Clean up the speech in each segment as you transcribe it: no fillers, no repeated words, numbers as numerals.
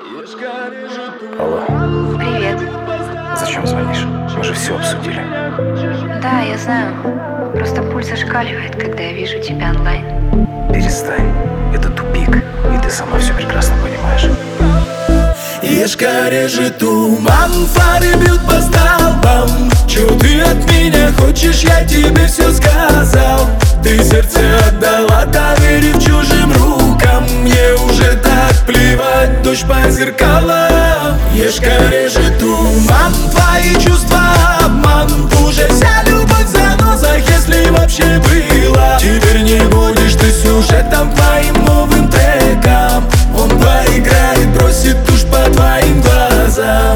Алло, Привет. зачем звонишь? Мы же все обсудили. Да, я знаю. Просто пульс зашкаливает, когда я вижу тебя онлайн. Перестань, это тупик, и ты сама все прекрасно понимаешь. Ешка режет туман, фары бьют по столбам. Чё ты от меня хочешь, я тебе все сказал. Ты сердце отдала, доверив чужим рукам. Мне уже так плевать, дождь по зеркалам. Ешка режет туман, твои чувства обман. Уже вся любовь в занозах, если вообще была. Теперь не будешь ты сюжетом твоим новым треком. Он поиграет, бросит тушь по твоим глазам.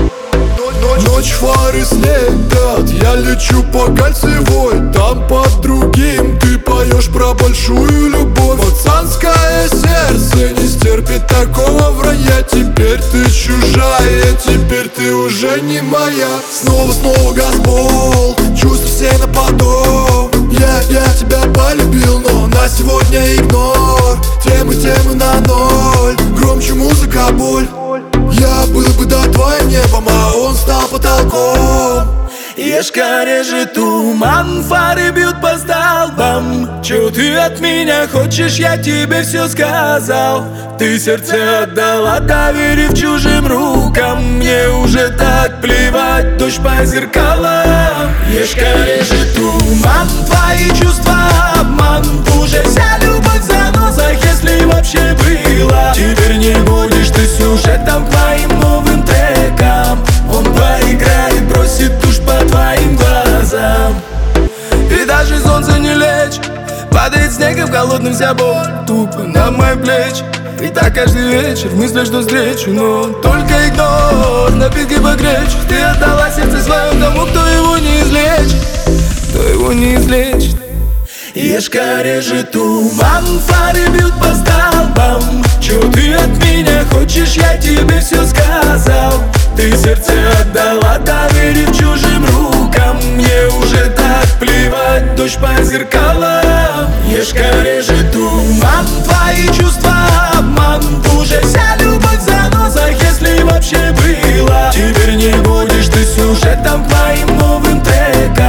Ночь фары слепят, я лечу по кольцевой. Там под другим ты поешь про большую любовь. Пацанское сердце не стерпит такого вранья. Теперь ты чужая, теперь ты уже не моя. Снова газбол, чувства все на поток. Я тебя полюбил, но на сегодня игнор. Темы на ноль, громче музыка, боль. Я был бы над твоим небом, а он стал потолком. Ешка режет туман, фары бьют по столбам. Чё ты от меня хочешь, я тебе все сказал. Ты сердце отдала, доверив чужим рукам. Мне уже так плевать, дождь по зеркалам. Ешка режет туман, твои чувства обман. Уже вся любовь в занозах, если вообще была. Теперь не будешь ты сюжетом твоим новым треком. Он поиграет, бросит тушь по твоим глазам. И даже солнце не лечит, падает снег и в холодном вся боль тупо на мои плечи. И так каждый вечер в мыслях жду встречу, но только игнор, напитки погречь. Ты отдала сердце своем тому, кто его не излечит, кто его не излечит. Ешка режет туман, фары бьют по столбам. Чё ты от меня хочешь, я тебе все сказал. Ты сердце отдала, доверив чужим рукам. Мне уже так плевать, дождь по зеркалам. Ешка режет туман, твои чувства обман. Уже вся любовь в занозах, если вообще была. Теперь не будешь ты сюжетом твоим новым треком.